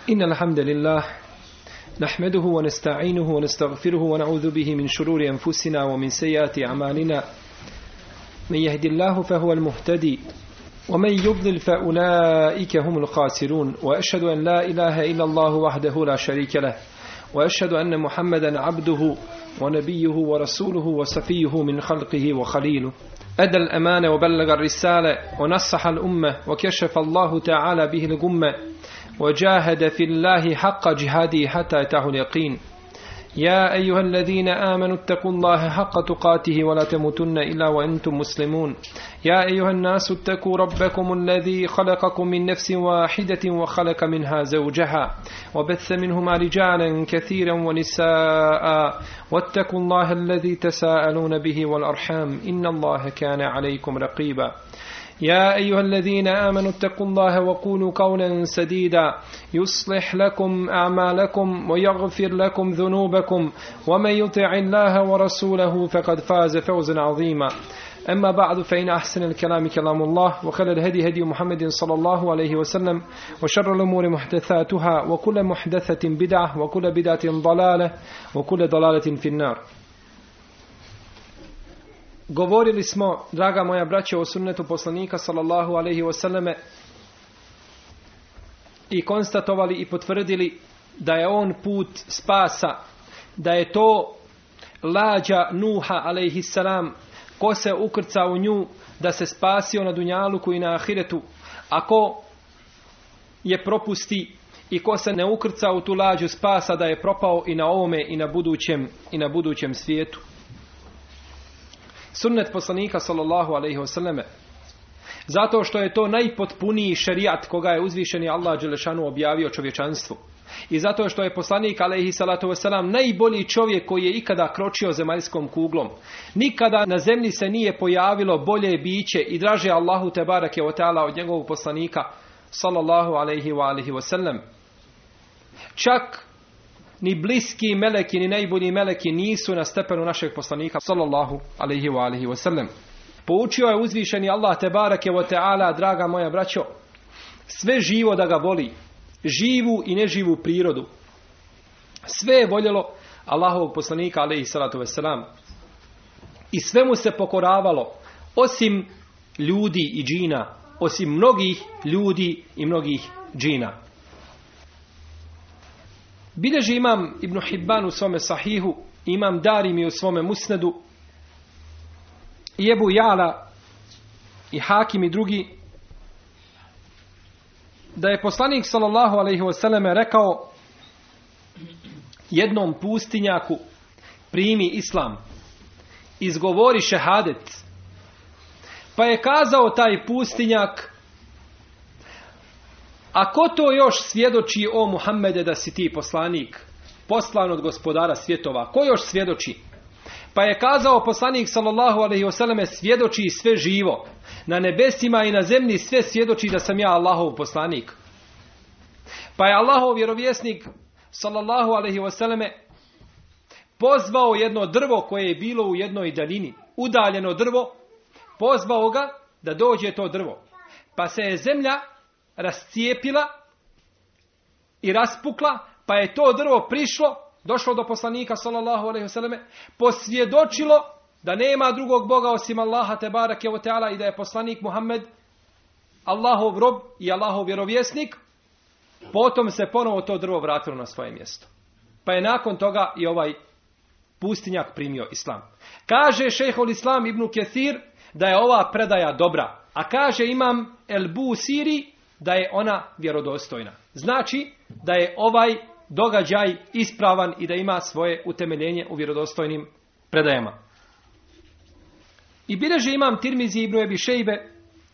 إن الحمد لله نحمده ونستعينه ونستغفره ونعوذ به من شرور أنفسنا ومن سيئات أعمالنا من يهد الله فهو المهتدي ومن يضلل فأولئك هم الخاسرون وأشهد أن لا إله إلا الله وحده لا شريك له وأشهد أن محمدا عبده ونبيه ورسوله وصفيه من خلقه وخليله أدى الأمانة وبلغ الرسالة ونصح الأمة وكشف الله تعالى به الغمة وجاهد في الله حق جهاده حتى أتاه اليقين يا أيها الذين آمنوا اتقوا الله حق تقاته ولا تموتن إلا وأنتم مسلمون يا أيها الناس اتقوا ربكم الذي خلقكم من نفس واحدة وخلق منها زوجها وبث منهما رجالا كثيرا ونساء واتقوا الله الذي تساءلون به والأرحام إن الله كان عليكم رقيبا يا أيها الذين آمنوا اتقوا الله وقولوا قولا سديدا يصلح لكم أعمالكم ويغفر لكم ذنوبكم ومن يطع الله ورسوله فقد فاز فوزا عظيما أما بعد فإن أحسن الكلام كلام الله وخير الهدي هدي محمد صلى الله عليه وسلم وشر الأمور محدثاتها وكل محدثة بدعة وكل بدعة ضلالة وكل ضلالة في النار. Govorili smo, draga moja braćo, o sunnetu poslanika sallallahu alejhi ve selleme i konstatovali i potvrdili da je on put spasa, da je to lađa Nuha alejhi salam, ko se ukrca u nju da se spasio na dunjaluku i na ahiretu, a ko je propusti i ko se ne ukrca u tu lađu spasa da je propao i na ovome i na budućem svijetu. Sunnet poslanika sallallahu alejhi ve selleme, zato što je to najpotpuniji šerijat koga je uzvišeni Allah dželešanu objavio čovječanstvu. I zato što je poslanik alejhi salatu vesselam najbolji čovjek koji je ikada kročio zemaljskom kuglom. Nikada na zemlji se nije pojavilo bolje biće i draže Allahu tebareke ve taala od njegovog poslanika sallallahu alejhi ve sellem. Čak ni bliski meleki, ni najbolji meleki nisu na stepenu našeg poslanika sallallahu alejhi ve sellem. Poučio je uzvišeni Allah tebareke ve taala, draga moja braćo, sve živo da ga voli, živu i neživu prirodu. Sve je voljelo Allahovog poslanika alejhi salatu vesselam i sve mu se pokoravalo, osim ljudi i džina, osim mnogih ljudi i mnogih džina. Bileži imam Ibn Hibban u svome sahihu, imam Darimi u svome musnedu, i Ebu Jala i Hakim i drugi, da je poslanik sallallahu alejhi ve selleme rekao jednom pustinjaku: primi islam, izgovori šehadet. Pa je kazao taj pustinjak: a ko to još svjedoči, o Muhammede, da si ti poslanik, poslan od gospodara svjetova? Ko još svjedoči? Pa je kazao poslanik sallallahu alejhi ve selleme: svjedoči sve živo. Na nebesima i na zemlji sve svjedoči da sam ja Allahov poslanik. Pa je Allahov vjerovjesnik sallallahu alejhi ve selleme pozvao jedno drvo koje je bilo u jednoj daljini, udaljeno drvo, pozvao ga da dođe to drvo. Pa se je zemlja rascijepila i raspukla, pa je to drvo došlo do poslanika sallallahu alejhi ve selleme, posvjedočilo da nema drugog Boga osim Allaha tebareke ve taala i da je poslanik Muhammed Allahov rob i Allahov vjerovjesnik. Potom se ponovo to drvo vratilo na svoje mjesto. Pa je nakon toga i ovaj pustinjak primio islam. Kaže šejhul Islam ibn Kathir da je ova predaja dobra, a kaže imam El Busiri da je ona vjerodostojna. Znači da je ovaj događaj ispravan i da ima svoje utemeljenje u vjerodostojnim predajama. I bileži imam Tirmizi ibn Ebi Šejbe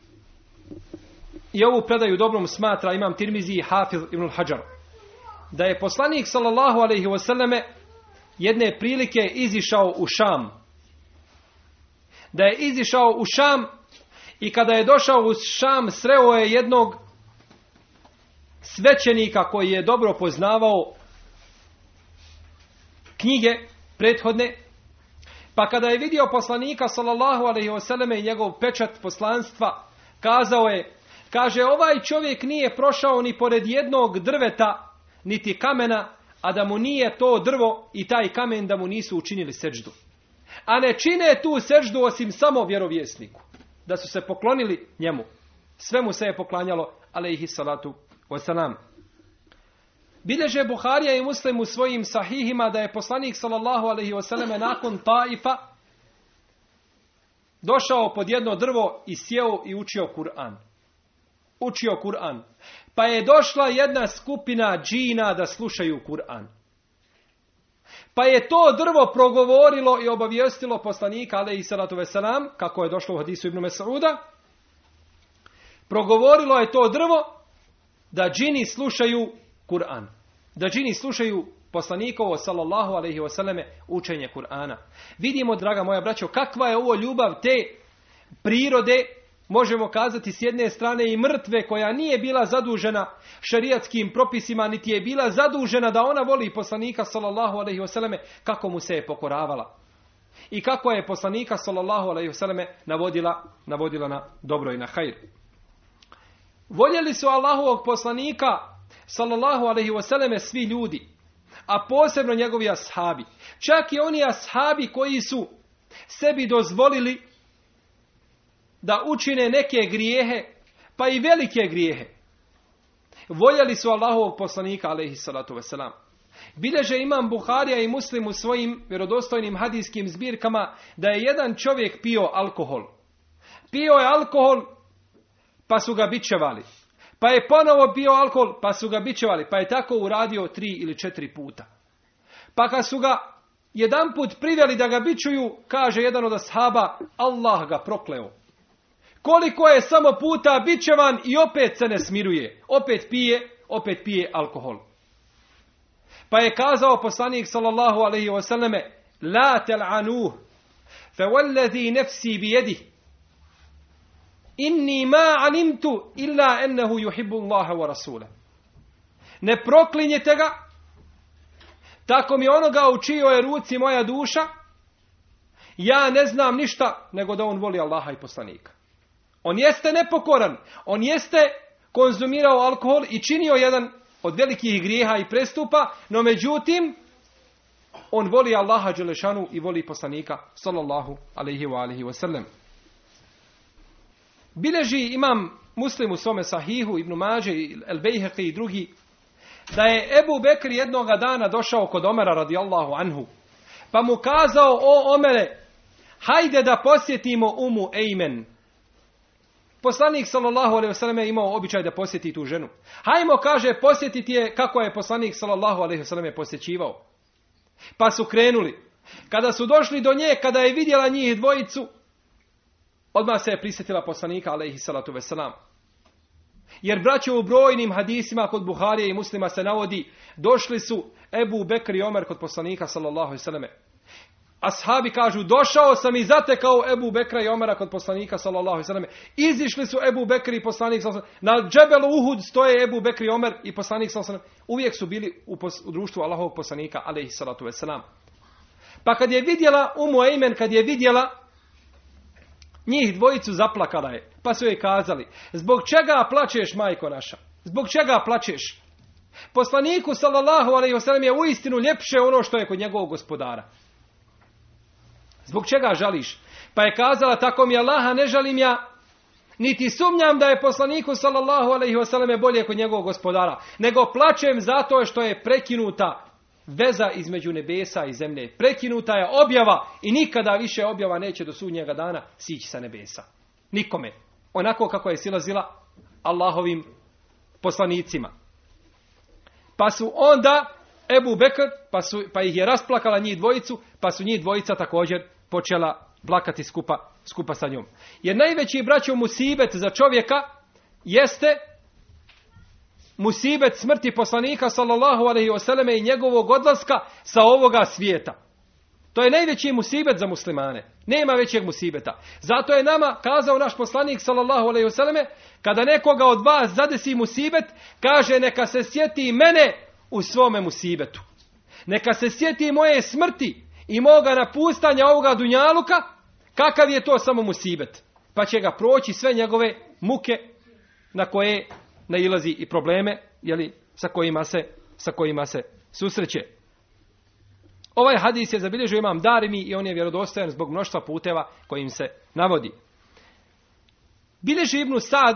i ovu predaju dobrom smatra imam Tirmizi i Hafiz ibn Hadžar, da je poslanik sallallahu alejhi ve selleme jedne prilike izišao u Šam. Da je izišao u Šam i kada je došao u Šam sreo je jednog svećenika koji je dobro poznavao knjige prethodne. Pa kada je vidio poslanika sallallahu alejhi ve selleme i njegov pečat poslanstva, kazao je, kaže, ovaj čovjek nije prošao ni pored jednog drveta niti kamena, a da mu nije to drvo i taj kamen da mu nisu učinili seđdu. A ne čine tu seđdu osim samo vjerovjesniku. Da su se poklonili njemu. Sve mu se je poklanjalo, alejhi salatu wasalam. Bilježe Buharija i Muslim u svojim sahihima da je poslanik sallallahu alejhi wasallam nakon Taifa došao pod jedno drvo i sjeo i učio Kur'an. Učio Kur'an. Pa je došla jedna skupina džina da slušaju Kur'an. Pa je to drvo progovorilo i obavijestilo poslanika alejhi salatu vesselam, kako je došlo u hadisu Ibn Mes'uda. Progovorilo je to drvo da džini slušaju Kur'an. Da džini slušaju poslanikovo sallallahu alejhi wasallam učenje Kur'ana. Vidimo, draga moja braćo, kakva je ovo ljubav te prirode, možemo kazati s jedne strane i mrtve koja nije bila zadužena šerijatskim propisima, niti je bila zadužena da ona voli poslanika sallallahu alejhi wasallam, kako mu se je pokoravala. I kako je poslanika sallallahu alejhi wasallam navodila na dobro i na hajr. Voljeli su Allahovog poslanika sallallahu alejhi wasallam svi ljudi, a posebno njegovi ashabi. Čak i oni ashabi koji su sebi dozvolili da učine neke grijehe, pa i velike grijehe. Voljeli su Allahovog poslanika alejhi salatu vesselam. Bilježe imam Buharija i Muslim u svojim vjerodostojnim hadijskim zbirkama da je jedan čovjek pio alkohol. Pio je alkohol, pa su ga bičevali. Pa je ponovo pio alkohol, pa su ga bičevali. Pa je tako uradio 3 ili 4 puta. Pa kad su ga jedanput priveli da ga bičuju, kaže jedan od ashaba, Allah ga prokleo. Koliko je samo puta bičevan i opet se ne smiruje. Opet pije alkohol. Pa je kazao poslanik sallallahu alejhi ve selleme: "La tal'anuh, fa wallazi nafsi bi yadihi. Inni ma alimtu illa ennehu yuhibbu Allaha wa rasula." Ne proklinjete ga, tako mi onoga u čijoj je ruci moja duša, ja ne znam ništa nego da on voli Allaha i poslanika. On jeste nepokoran, on jeste konzumirao alkohol i činio jedan od velikih grijeha i prestupa, no međutim, on voli Allaha dželešanu i voli poslanika sallallahu alejhi wa sallam. Bileži imam Muslim u svome sahihu, Ibn Mađe, El Bejheqi i drugi, da je Ebu Bekr jednoga dana došao kod Omera radijallahu anhu, pa mu kazao: "O Omere, hajde da posjetimo Umu Ejmen." Poslanik sallallahu alejhi ve sellem je imao običaj da posjeti tu ženu. Hajmo, kaže, posjetiti je kako je poslanik sallallahu alejhi ve sellem posjećivao. Pa su krenuli. Kada su došli do nje, kada je vidjela njih dvojicu, odmah se je prisjetila poslanika alejhi salatu vesselam. Jer braćo, u brojnim hadisima kod Buharije i Muslima se navodi, došli su Ebu Bekr i Omer kod poslanika sallallahu alejhi ve selleme. Ashabi kažu: "Došao sam i zatekao Ebu Bekra i Omera kod poslanika sallallahu alejhi ve selleme." Izišli su Ebu Bekr i poslanik sallallahu alejhi ve selleme. Na džebelu Uhud stoje Ebu Bekr i Omer i poslanik sallallahu alejhi ve selleme. Uvijek su bili u društvu Allahovog poslanika alejhi salatu vesselam. Pa kad je vidjela Umu Ejmen, kad je vidjela njih dvojicu, zaplakala je. Pa su joj kazali: "Zbog čega plačeš, majko naša? Zbog čega plačeš? Poslaniku sallallahu alejhi ve sellem je uistinu ljepše ono što je kod njegovog gospodara. Zbog čega žališ?" Pa je kazala: "Tako mi Allaha, ne žalim ja, niti sumnjam da je poslaniku sallallahu alejhi ve sellem bolje kod njegovog gospodara, nego plačem zato što je prekinuta veza između nebesa i zemlje. Prekinuta je objava i nikada više objava neće do sudnjega dana sići sa nebesa. Nikome. Onako kako je silazila Allahovim poslanicima." Pa su onda Ebu Bekr, pa ih je rasplakala njih dvojicu, pa su njih dvojica također počela plakati skupa sa njom. Jer najveći, braćo, musibet za čovjeka jeste musibet smrti poslanika sallallahu alejhi ve selleme i njegovog odlaska sa ovoga svijeta. To je najveći musibet za muslimane. Nema većeg musibeta. Zato je nama kazao naš poslanik sallallahu alejhi ve selleme, kada nekoga od vas zadesi musibet, kaže: "Neka se sjeti mene u svome musibetu. Neka se sjeti moje smrti i moga napustanja ovoga dunjaluka, kakav je to samo musibet." Pa će ga proći sve njegove muke na koje nailazi i probleme, sa kojima se sa kojima se susreće. Ovaj hadis je zabilježio Imam Darimi i on je vjerodostojan zbog mnoštva puteva kojim se navodi. Bilježi Ibn Sad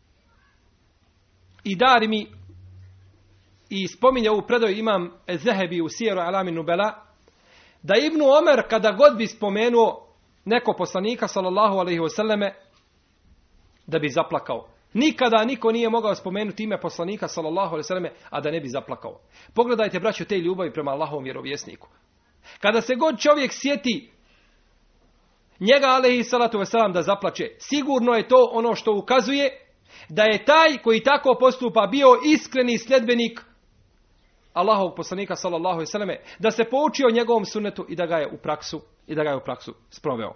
i Darimi i spominje ovu predaju Imam Zehebi u Sijeru Alamin Nubela, da Ibn Omer kada god bi spomenuo neko poslanika sallallahu alejhi ve selleme da bi zaplakao. Nikada niko nije mogao spomenuti ime poslanika sallallahu alejhi ve selleme a da ne bi zaplakao. Pogledajte, braćo, te ljubavi prema Allahovom vjerovjesniku. Kada se god čovjek sjeti njega alejhi salatu vesselam da zaplače, sigurno je to ono što ukazuje da je taj koji tako postupa bio iskreni sljedbenik Allahovog poslanika sallallahu alejhi ve selleme, da se poučio njegovom sunnetu i da ga je u praksu sproveo.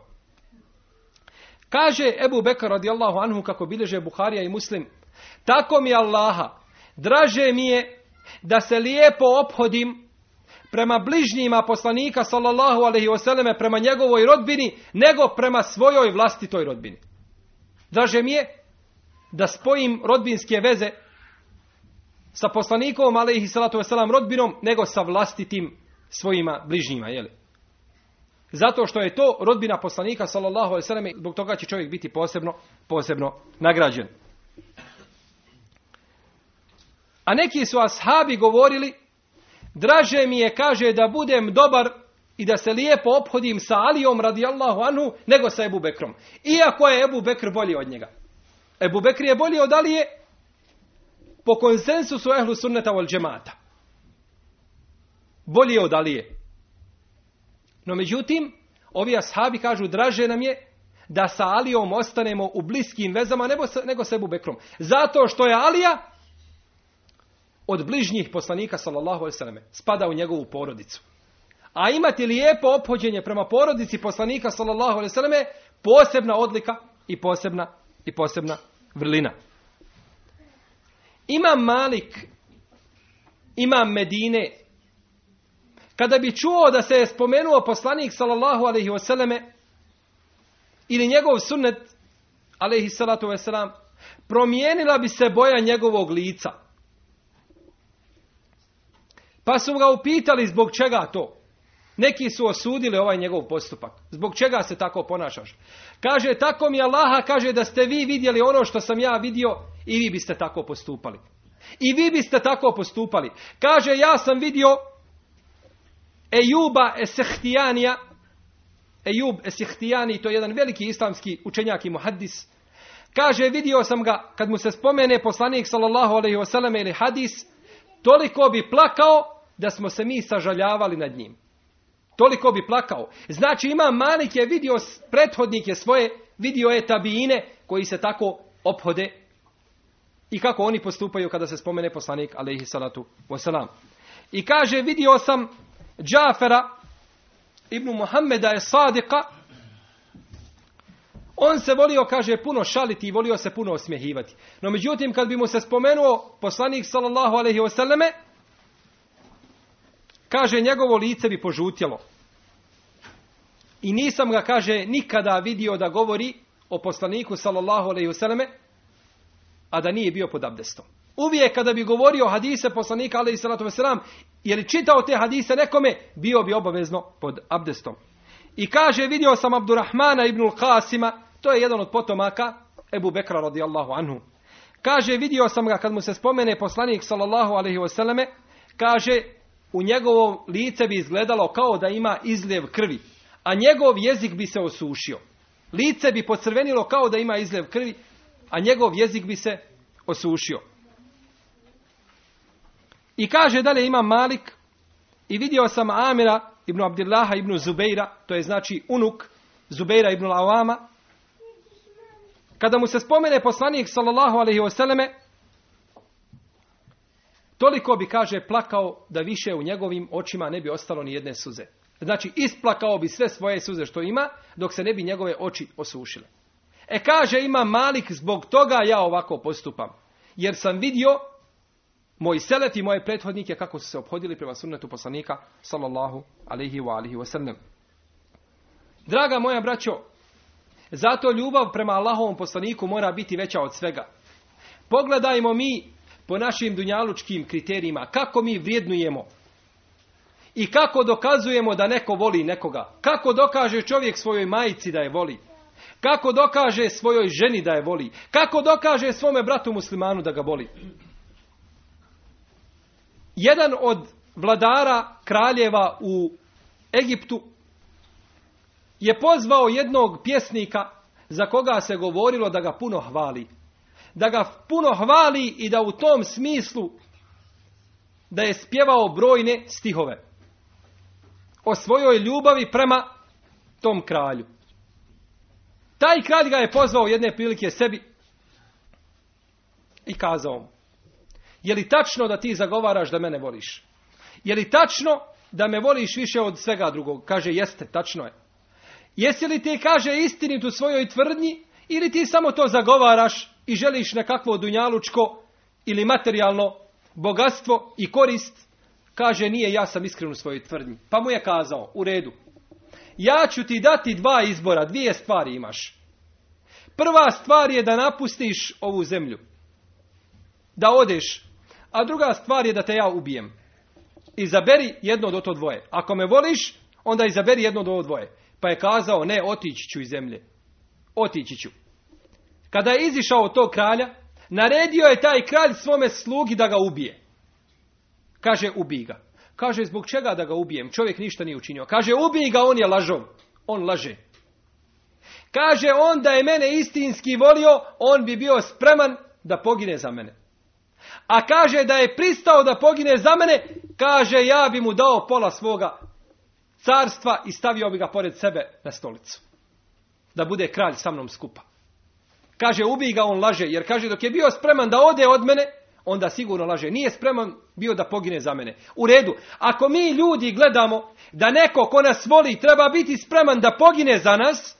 Kaže Ebu Bekr radijallahu anhu, kako bilježe Buharija i Muslim, tako mi Allaha, draže mi je da se lijepo ophodim prema bližnjima poslanika sallallahu alejhi ve selleme, prema njegovoj rodbini, nego prema svojoj vlastitoj rodbini. Draže mi je da spojim rodbinske veze sa poslanikom alejhi salatu vesselam rodbinom, nego sa vlastitim svojima bližnjima, jeli? Zato što je to rodbina poslanika sallallahu alejhi ve selleme, zbog toga će čovjek biti posebno nagrađen. A neki su ashabi govorili, draže mi je, kaže, da budem dobar i da se lijepo ophodim sa Alijom radijallahu anhu, nego sa Ebu Bekrom. Iako je Ebu Bekr bolji od njega. Ebu Bekr je bolji od Alije po konsensusu ehlu sunneta wal džemata. Bolji je od Alije. No međutim, ovi ashabi kažu, draže nam je da sa Alijom ostanemo u bliskim vezama nego sa Ebu Bekrom. Zato što je Alija od bližnjih poslanika sallallahu alejhi ve selleme, spada u njegovu porodicu. A imati lijepo ophođenje prema porodici poslanika sallallahu alejhi ve selleme, posebna odlika i posebna vrlina. Imam Malik, imam Medine, kada bi čuo da se je spomenuo poslanik sallallahu alejhi ve selleme ili njegov sunnet alejhi salatu ve selam, promijenila bi se boja njegovog lica. Pa su ga upitali zbog čega to. Neki su osudili ovaj njegov postupak. Zbog čega se tako ponašaš? Kaže, tako mi Allaha, kaže, da ste vi vidjeli ono što sam ja vidio i vi biste tako postupali. I vi biste tako postupali. Kaže, ja sam vidio Ejuba Esehtijanija. Ejub Esehtijani, to je jedan veliki islamski učenjak i muhaddis. Kaže, vidio sam ga kad mu se spomene poslanik sallallahu alejhi ve selleme ili hadis, toliko bi plakao da smo se mi sažaljavali nad njim. Toliko bi plakao. Znači, Imam Malik je vidio prethodnike svoje, vidio je tabiine koji se tako ophode i kako oni postupaju kada se spomene poslanik alejhi salatu vesselam. I kaže, vidio sam Džafera ibn Muhammeda je Sadika. On se volio, kaže, puno šaliti i volio se puno osmjehivati. No međutim, kad bi mu se spomenuo poslanik sallallahu alejhi ve selleme, kaže, njegovo lice bi požutjelo. I nisam ga, kaže, nikada vidio da govori o poslaniku sallallahu alejhi ve selleme, a da nije bio pod abdestom. Uvijek kada bi govorio hadise poslanika alejhi salatu vesselam, jer čitao te hadise nekome, bio bi obavezno pod abdestom. I kaže, vidio sam Abdurrahmana ibn Qasima, to je jedan od potomaka Ebu Bekra radijallahu anhu. Kaže, vidio sam ga kad mu se spomene poslanik sallallahu alejhi ve selleme, kaže, u njegovo lice bi izgledalo kao da ima izljev krvi, a njegov jezik bi se osušio. Lice bi pocrvenilo kao da ima izljev krvi, a njegov jezik bi se osušio. I kaže dalje Imam Malik, i vidio sam Amira ibn Abdillaha ibn Zubeira, to je znači unuk Zubeira ibn Awama, kada mu se spomene poslanik sallallahu alejhi ve selleme, toliko bi, kaže, plakao da više u njegovim očima ne bi ostalo ni jedne suze. Znači, isplakao bi sve svoje suze što ima, dok se ne bi njegove oči osušile. Kaže Imam Malik, zbog toga ja ovako postupam. Jer sam vidio moj selef i moje prethodnike kako su se ophodili prema sunnetu poslanika sallallahu alejhi ve sellem. Draga moja braćo, zato ljubav prema Allahovom poslaniku mora biti veća od svega. Pogledajmo mi po našim dunjalučkim kriterijima, kako mi vrijednujemo i kako dokazujemo da neko voli nekoga, kako dokaže čovjek svojoj majci da je voli, kako dokaže svojoj ženi da je voli, kako dokaže svome bratu muslimanu da ga voli. Jedan od vladara kraljeva u Egiptu je pozvao jednog pjesnika za koga se govorilo da ga puno hvali. Da ga puno hvali i da u tom smislu da je spjevao brojne stihove o svojoj ljubavi prema tom kralju. Taj kralj ga je pozvao jedne prilike sebi i kazao mu: je li tačno da ti zagovaraš da mene voliš? Je li tačno da me voliš više od svega drugog? Kaže, jeste, tačno je. Jesi li ti, kaže, istinit u svojoj tvrdnji ili ti samo to zagovaraš i želiš nekakvo dunjalučko ili materijalno bogatstvo i korist? Kaže, nije, ja sam iskren u svojoj tvrdnji. Pa mu je kazao, u redu, ja ću ti dati dva izbora, dvije stvari imaš. Prva stvar je da napustiš ovu zemlju, da odeš, a druga stvar je da te ja ubijem. Izaberi jedno od to dvoje. Ako me voliš, onda izaberi jedno od ovo dvoje. Pa je kazao, ne, otići ću iz zemlje. Otići ću. Kada je izišao od tog kralja, naredio je taj kralj svome slugi da ga ubije. Kaže, ubij ga. Kaže, zbog čega da ga ubijem? Čovjek ništa nije učinio. Kaže, ubij ga, on je lažov. On laže. Kaže, on da je mene istinski volio, on bi bio spreman da pogine za mene. A kaže, da je pristao da pogine za mene, kaže, ja bi mu dao pola svoga carstva i stavio bi ga pored sebe na stolicu. Da bude kralj sa mnom skupa. Kaže, ubij ga, on laže. Jer kaže, dok je bio spreman da ode od mene, onda sigurno laže. Nije spreman bio da pogine za mene. U redu. Ako mi ljudi gledamo da neko ko nas voli treba biti spreman da pogine za nas,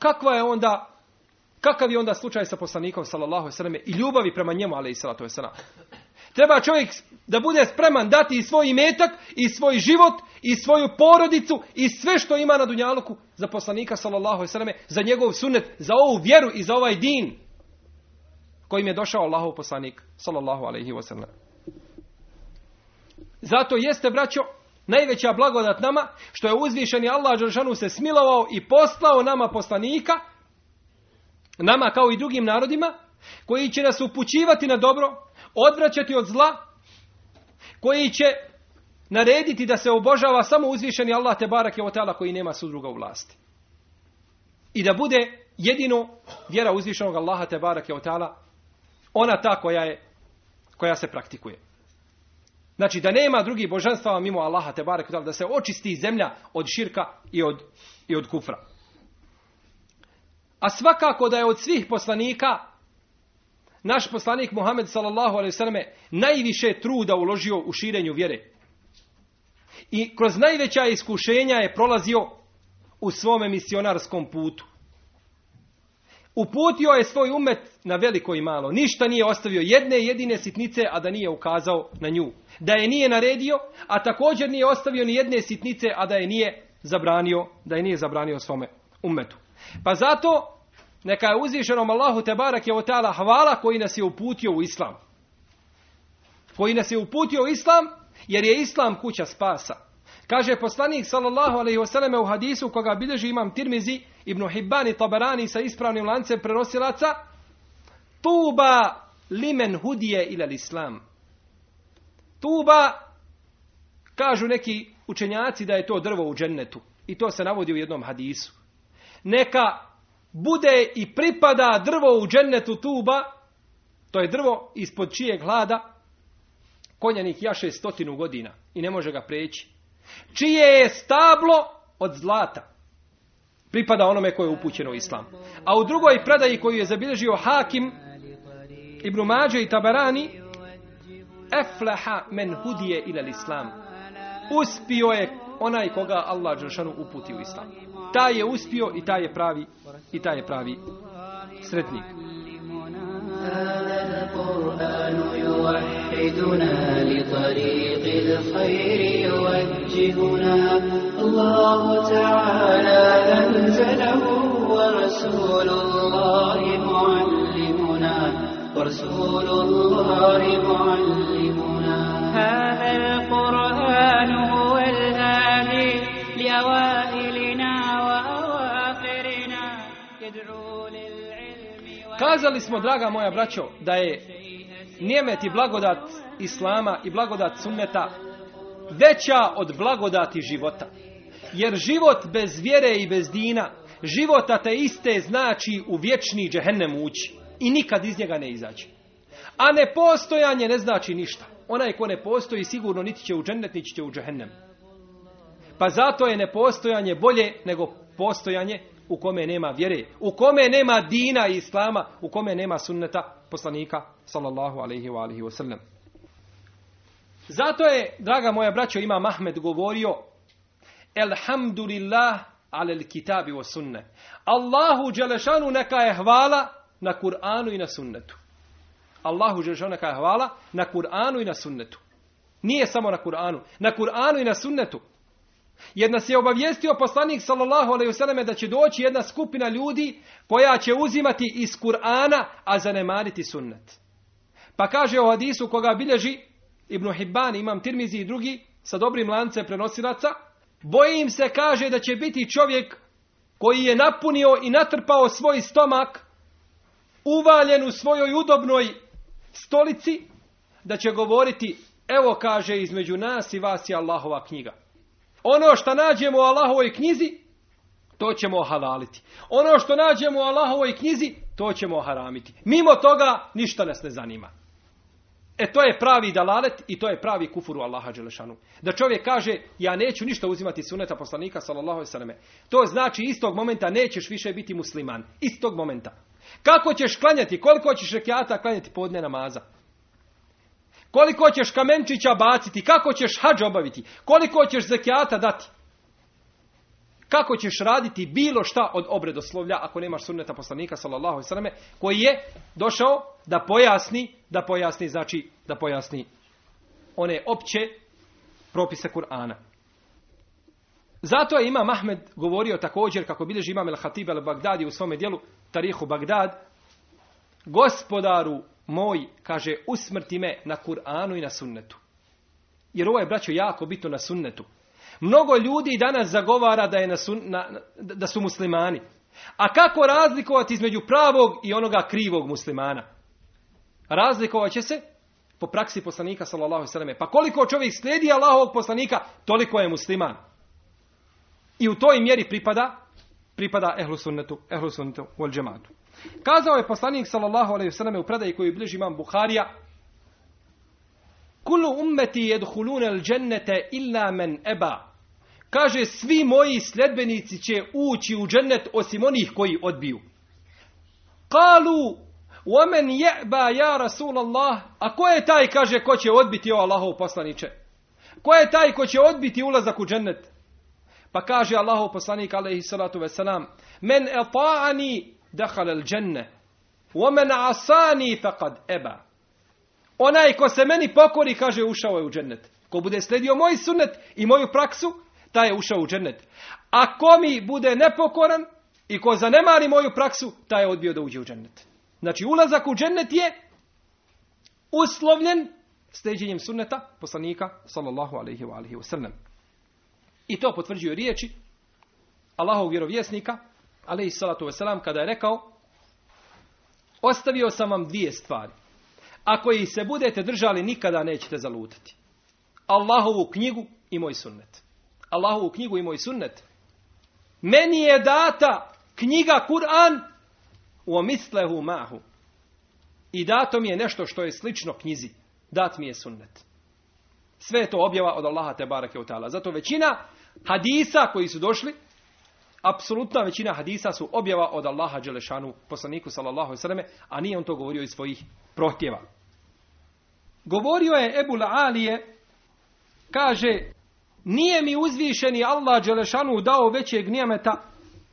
kakav je onda slučaj sa poslanikom sallallahu alejhi ve selleme i ljubavi prema njemu alejhi salatu vesselam? Treba čovjek da bude spreman dati i svoj imetak, i svoj život, i svoju porodicu, i sve što ima na dunjaluku za poslanika sallallahu alejhi ve selleme, za njegov sunnet, za ovu vjeru i za ovaj din kojim je došao Allahov poslanik sallallahu alejhi ve sellem. Zato jeste, braćo, najveća blagodat nama što je uzvišeni Allah dželešanu se smilovao i poslao nama poslanika, nama kao i drugim narodima, koji će nas upućivati na dobro, odvraćati od zla, koji će narediti da se obožava samo uzvišeni Allah te barake ve taala koji nema sudruga u vlasti. I da bude jedino vjera uzvišenog Allaha te barake ve taala ona ta koja se praktikuje. Znači da nema drugih božanstava mimo Allaha te bareke ve taala, da se očisti zemlja od širka i od kufra. A svakako da je od svih poslanika naš poslanik Muhammed sallallahu alejhi ve selleme najviše truda uložio u širenju vjere. I kroz najveća iskušenja je prolazio u svome misionarskom putu. Uputio je svoj umet na veliko i malo. Ništa nije ostavio, jedne jedine sitnice, a da nije ukazao na nju. Da je nije naredio, a također nije ostavio ni jedne sitnice, a da je nije zabranio svome umetu. Pa zato neka je uzvišenom Allahu te barake ve taala hvala koji nas je uputio u islam. Koji nas je uputio u islam, jer je islam kuća spasa. Kaže poslanik sallallahu alejhi ve selleme u hadisu koga bilježi imam Tirmizi, Ibn Hibban i Tabarani sa ispravnim lancem prenosilaca: Tuba limen hudije ila islam. Tuba, kažu neki učenjaci da je to drvo u džennetu. I to se navodi u jednom hadisu. Neka bude i pripada drvo u džennetu tuba, to je drvo ispod čijeg hlada konjanik jaše 100 godina i ne može ga preći. Čije je stablo od zlata. Pripada onome koje je upućeno u islam. A u drugoj predaji koju je zabilježio Hakim, Ibn Mađe i Tabarani: Eflaha men hudije ila islam. Uspio je onaj koga Allah dželešanu uputi u islam. Taj je uspio i taj je pravi sretnik. هذا القرآن يوحدنا لطريق الخير يوجهنا الله تعالى أنزله ورسول الله معلمنا رسول الله معلمنا. هذا القرآن هو الهادي لأوائلنا وأواخرنا يدعو للعلم. Kazali smo, draga moja braćo, da je nijemet i blagodat Islama i blagodat sunneta veća od blagodati života. Jer život bez vjere i bez dina, život ateiste znači u vječni džehennem ući i nikad iz njega ne izaći. A nepostojanje ne znači ništa. Onaj ko ne postoji sigurno niti će u džennet, niti će u džehennem. Pa zato je nepostojanje bolje nego postojanje u kome nema vjere, u kome nema dina i islama, u kome nema sunneta poslanika sallallahu alejhi ve alihi wasallam. Zato je, draga moja braćo, Imam Ahmed govorio: Elhamdulillah alel kitabi wa sunne. Allahu dželešanu neka je hvala na Kur'anu i na sunnetu. Allahu dželešanu neka je hvala na Kur'anu i na sunnetu. Nije samo na Kur'anu, na Kur'anu i na sunnetu. Jer nas je obavijestio poslanik sallallahu alejhi ve selleme da će doći jedna skupina ljudi koja će uzimati iz Kur'ana, a zanemariti sunnet. Pa kaže u hadisu koga bilježi Ibn Hibban, Imam Tirmizi i drugi sa dobrim lancem prenosilaca, bojim se, kaže, da će biti čovjek koji je napunio i natrpao svoj stomak, uvaljen u svojoj udobnoj stolici, da će govoriti: evo, kaže, između nas i vas je Allahova knjiga. Ono što nađemo u Allahovoj knjizi, to ćemo halaliti. Ono što nađemo u Allahovoj knjizi, to ćemo haramiti. Mimo toga ništa nas ne zanima. To je pravi dalalet i to je pravi kufur u Allaha dželešanu. Da čovjek kaže: ja neću ništa uzimati sunneta poslanika sallallahu alejhi ve selleme. To znači istog momenta nećeš više biti musliman. Istog momenta. Kako ćeš klanjati? Koliko ćeš rekjata klanjati podne namaza? Koliko ćeš kamenčića baciti? Kako ćeš hadž obaviti? Koliko ćeš zekijata dati? Kako ćeš raditi bilo šta od obredoslovlja ako nemaš sunneta poslanika sallallahu alejhi ve selleme, koji je došao da pojasni one opće propise Kur'ana. Zato je Imam Ahmed govorio također, kako bilježi Imam el-Hatib el-Bagdadi u svome dijelu Tarihu Bagdad: Gospodaru moj, kaže, usmrti me na Kur'anu i na sunnetu. Jer ovo je, braćo, jako bitno, na sunnetu. Mnogo ljudi danas zagovara da su muslimani. A kako razlikovati između pravog i onoga krivog muslimana? Razlikovat će se po praksi poslanika sallallahu alejhi ve selleme. Pa koliko čovjek slijedi Allahovog poslanika, toliko je musliman. I u toj mjeri pripada ehlu sunnetu wal džematu. Kazao je poslanik sallallahu alejhi ve selleme u predaji koju bilježi Imam Buharija: Kullu ummeti yadkhuluna al-jannata illa man aba. Kaže, svi moji sledbenici će ući u džennet osim onih koji odbiju. Kalu, وَمَنْ يَعْبَا يَا رَسُولَ اللَّهِ. A ko je taj, kaže, ko će odbiti, o Allahov poslaniče? Ko je taj ko će odbiti ulazak u džennet? Pa kaže Allahov poslanik alejhi salatu vesselam: Men ata'ani dakhala al-jannah wa man 'asani faqad aba. Onaj ko se meni pokori, kaže, ušao je u džennet. Ko bude slijedio moj sunnet i moju praksu, taj je ušao u džennet. A ko mi bude nepokoran i ko zanemari moju praksu, taj je odbio da uđe u džennet. Znači, ulazak u džennet je uslovljen slijeđenjem sunneta poslanika sallallahu alejhi ve alihi wasallam. I to potvrđuju riječi Allahovog vjerovjesnika alejhi salatu vesselam kada je rekao: ostavio sam vam dvije stvari. Ako ih se budete držali, nikada nećete zalutati. Allahovu knjigu i moj sunnet. Allahovu knjigu i moj sunnet. Meni je data knjiga Kur'an u mislehu mahu. I dato mi je nešto što je slično knjizi. Dat mi je sunnet. Sve je to objava od Allaha te bareke ve taala. Zato većina hadisa koji su došli, apsolutna većina hadisa su objava od Allaha dželešanu poslaniku sallallahu alejhi ve selleme, a nije on to govorio iz svojih prohtjeva. Govorio je Ebul Alije, kaže: nije mi uzvišeni Allah dželešanu dao većeg nijemeta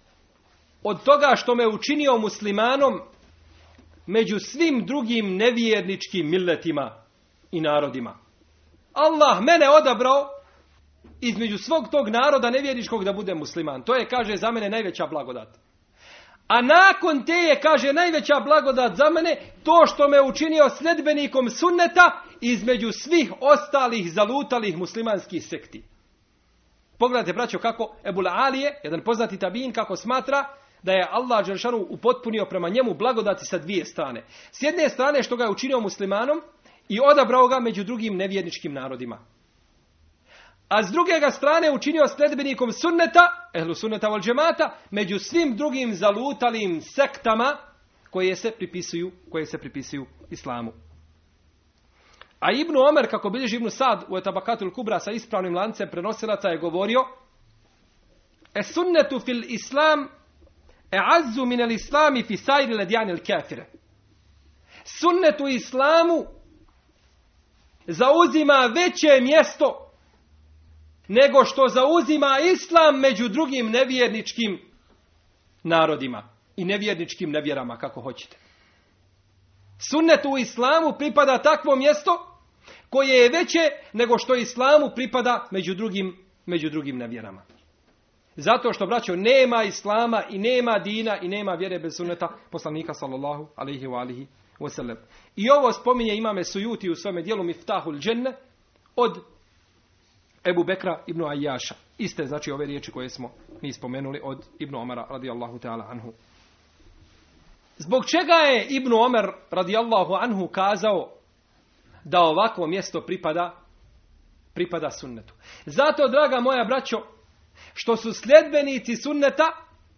od toga što me učinio muslimanom među svim drugim nevjerničkim milletima i narodima. Allah mene odabrao između svog tog naroda nevjerničkog da bude musliman. To je, kaže, za mene najveća blagodat. A nakon te je, kaže, najveća blagodat za mene to što me učinio sledbenikom sunneta između svih ostalih zalutalih muslimanskih sekti. Pogledajte, braćo, kako Ebul Alije, jedan poznati tabin, kako smatra da je Allah dželešanu upotpunio prema njemu blagodati sa dvije strane. S jedne strane što ga je učinio muslimanom i odabrao ga među drugim nevjerničkim narodima. A s druge strane učinio sledbenikom sunneta, ehlu sunneta wal džemata, među svim drugim zalutalim sektama koje se pripisuju islamu. A Ibn Omer, kako bilježi Ibn Sad u Etabakatul Kubra sa ispravnim lancem prenosilaca, je govorio: "Es sunnetu fil islam e'azzu min al islami fi sajri ledjani al kafire." Sunnet u islamu zauzima veće mjesto nego što zauzima islam među drugim nevjerničkim narodima i nevjerničkim nevjerama, kako hoćete. Sunnet u islamu pripada takvo mjesto koje je veće nego što islamu pripada među drugim nevjerama. Zato što, braćo, nema islama i nema dina i nema vjere bez sunneta poslanika sallallahu alejhi ve alihi ve sellem. I ovo spominje imame Sujuti u svome dijelu Miftahul Dženne od Ebu Bekra ibn Ayyaša. Iste, znači, ove riječi koje smo mi spomenuli od Ibn Omara radijallahu ta'ala anhu. Zbog čega je Ibn Omer radijallahu anhu kazao da ovakvo mjesto pripada sunnetu? Zato, draga moja braćo, što su sljedbenici sunneta,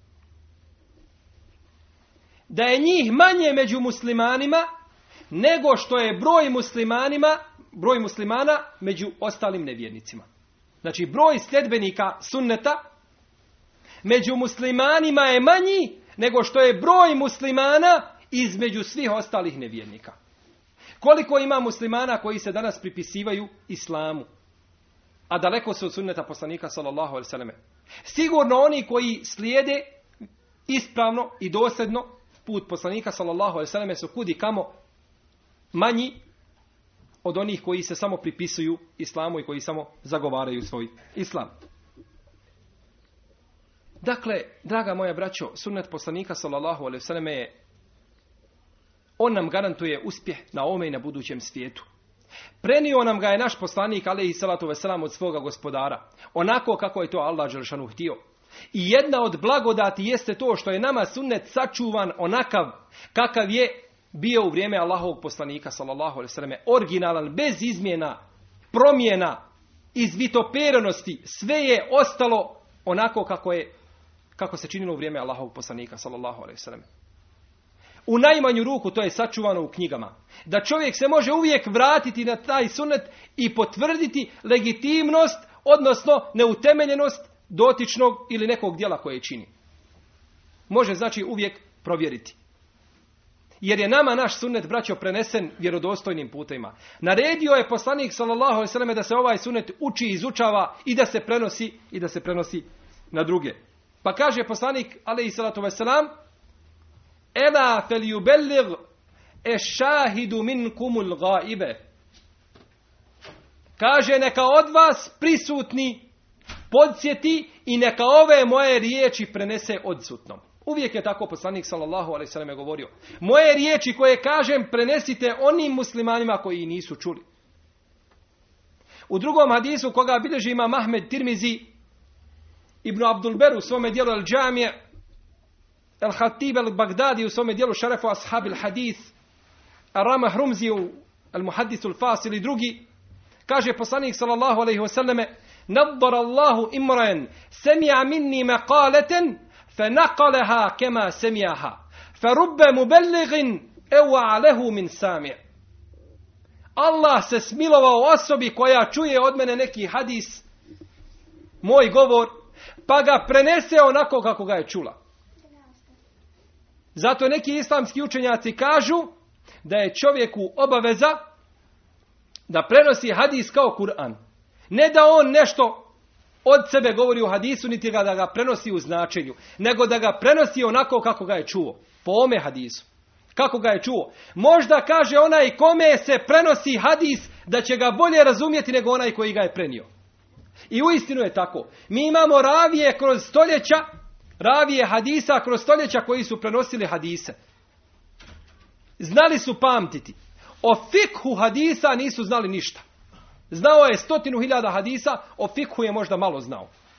da je njih manje među muslimanima nego što je broj muslimana među ostalim nevjernicima. Znači, broj sljedbenika sunneta među muslimanima je manji nego što je broj muslimana između svih ostalih nevjernika. Koliko ima muslimana koji se danas pripisivaju islamu, a daleko su od sunneta poslanika sallallahu alejhi ve selleme? Sigurno oni koji slijede ispravno i dosljedno put poslanika sallallahu alejhi ve selleme su kudi kamo manji od onih koji se samo pripisuju islamu i koji samo zagovaraju svoj islam. Dakle, draga moja braćo, sunnet poslanika sallallahu alejhi ve selleme je, on nam garantuje uspjeh na ovome i na budućem svijetu. Prenio nam ga je naš poslanik alejhi salatu vesselam od svoga gospodara, onako kako je to Allah dželešanu htio. I jedna od blagodati jeste to što je nama sunnet sačuvan onakav kakav je bio u vrijeme Allahovog poslanika sallallahu alejhi ve selleme, originalan, bez izmjena, promjena, izvitoperenosti. Sve je ostalo onako kako se činilo u vrijeme Allahovog poslanika sallallahu alejhi ve selleme. U najmanju ruku to je sačuvano u knjigama. Da čovjek se može uvijek vratiti na taj sunnet i potvrditi legitimnost, odnosno neutemeljenost dotičnog ili nekog djela koje čini. Može, znači, uvijek provjeriti. Jer je nama naš sunnet, braćo, prenesen vjerodostojnim putevima. Naredio je poslanik sallallahu alejhi ve selleme da se ovaj sunnet uči, izučava i da se prenosi na druge. Pa kaže poslanik alejhi salatu vesselam: "Ela felyuballigh ash-shahidu minkumul ghaibe." Kaže, neka od vas prisutni podsjeti i neka ove moje riječi prenese odsutnom. Uvijek je tako poslanik sallallahu alejhi ve selleme govorio. Moje riječi koje kažem prenesite onim muslimanima koji nisu čuli. U drugom hadisu koga bilježi imam Ahmed Tirmizi, Ibn Abdul Ber u svome dijelu Al-Džamije, Al-Hatib al-Bagdadi u svome dijelu Šarefu Ashab al-Hadith, Ar-Rama Hrumzi u Al-Muhaddis al-Fasil i drugi, kaže poslanik sallallahu alejhi ve selleme: "Naddara Allahu imran sami'a minni maqalatan فنقلها كما سمعها فرب مبلغ أوعى له من سامع." Allah se smilovao osobi koja čuje od mene neki hadis, moj govor, pa ga prenese onako kako ga je čula. Zato neki islamski učenjaci kažu da je čovjeku obaveza da prenosi hadis kao Kur'an. Ne da on nešto od sebe govori u hadisu, niti da ga prenosi u značenju, nego da ga prenosi onako kako ga je čuo. Po ome hadisu. Kako ga je čuo. Možda kaže onaj kome se prenosi hadis da će ga bolje razumjeti nego onaj koji ga je prenio. I uistinu je tako. Mi imamo ravije kroz stoljeća ravije hadisa kroz stoljeća koji su prenosili hadise. Znali su pamtiti. O fikhu hadisa nisu znali ništa. Znao je 100.000 hadisa, o fikhu je možda malo znao.